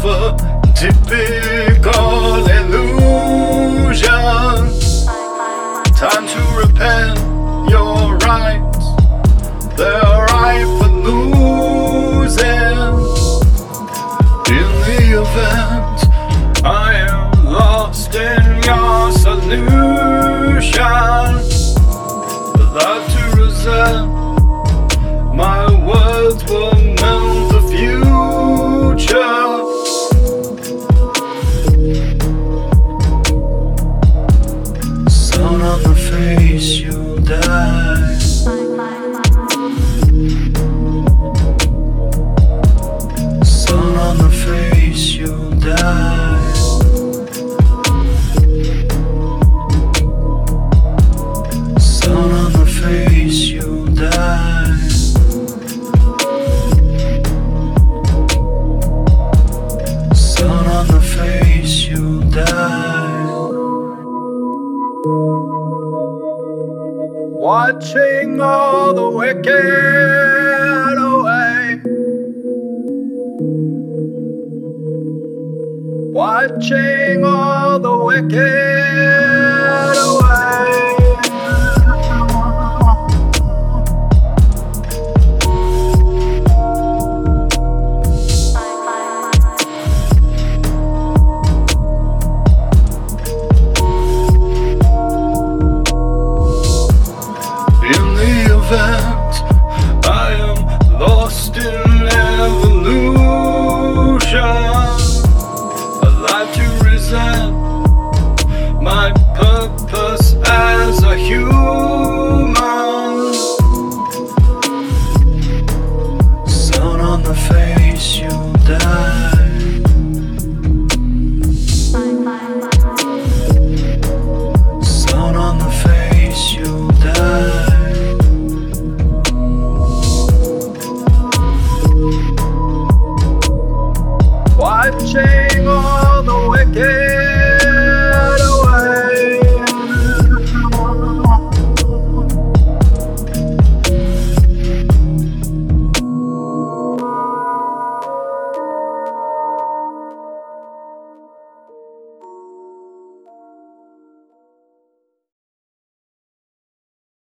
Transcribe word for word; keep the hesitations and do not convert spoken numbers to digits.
a typical illusion. Time to repent, you're right. They're ripe for losing. In the event I am lost in your solution, allowed to resent. My words will melt the future. Sun on the face, you'll die. Sun on the face, you'll die. Sun on the face, you'll die. Sun on the face, you'll die. Watching all the wicked away. Watching all the wicked away. I am lost in evolution, alive to resent my purpose as a human. Sun on the face, you'll die. Sun on the face, you'll die. Watching